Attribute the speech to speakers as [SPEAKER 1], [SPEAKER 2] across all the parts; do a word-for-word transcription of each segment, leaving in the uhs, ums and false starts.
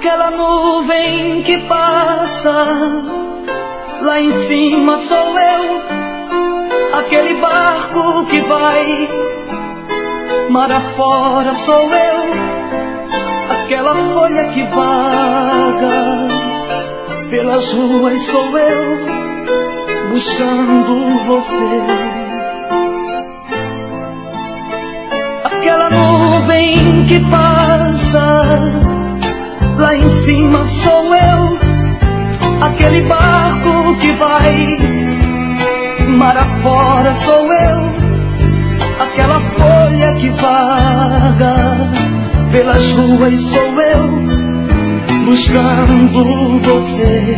[SPEAKER 1] Aquela nuvem que passa, lá em cima sou eu. Aquele barco que vai mar afora sou eu. Aquela folha que vaga pelas ruas sou eu, buscando você. Aquela nuvem que passa, lá em cima sou eu. Aquele barco que vai mar afora sou eu. Aquela folha que vaga pelas ruas sou eu, buscando você.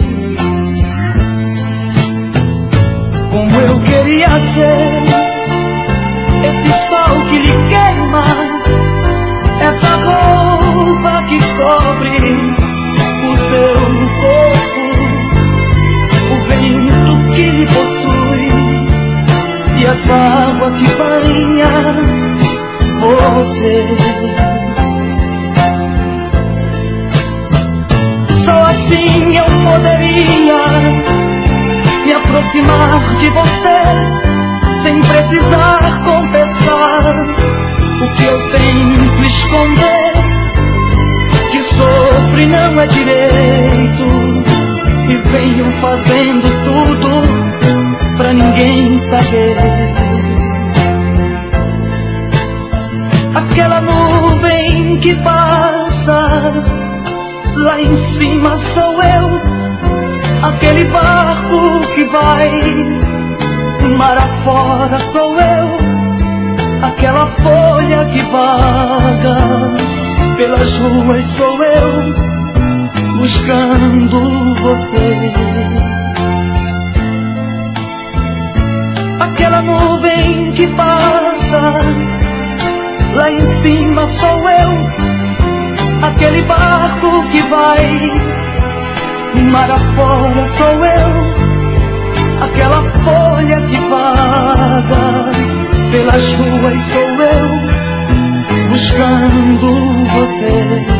[SPEAKER 1] Como eu queria ser esse sol que lhe queima, essa roupa que cobre o seu corpo, o vento que lhe possui e essa água que banha você. Só assim eu poderia me aproximar de você, sem precisar confessar o que eu tento esconder. Que sofre não é direito e venho fazendo tudo pra ninguém saber. Aquela nuvem que passa, lá em cima sou eu. Aquele barco que vai mar afora sou eu. Aquela folha que vaga pelas ruas sou eu, buscando você. Aquela nuvem que passa, lá em cima sou eu. Aquele barco que vai mar afora sou eu. Aquela folha que vaga pelas ruas sou eu, buscando você.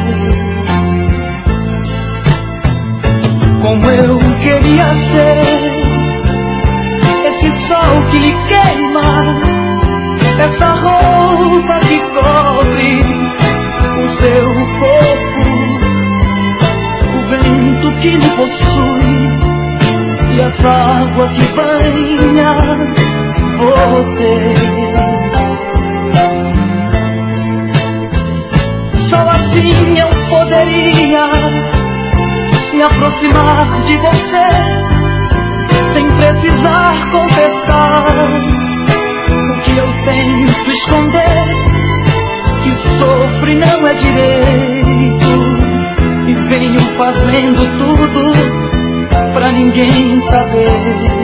[SPEAKER 1] Como eu queria ser esse sol que lhe queima, essa roupa que cobre o seu corpo, o vento que lhe possui e essa água que banha você. Só assim eu poderia me aproximar de você, sem precisar confessar o que eu tento esconder. Que sofre não é direito e venho fazendo tudo pra ninguém saber.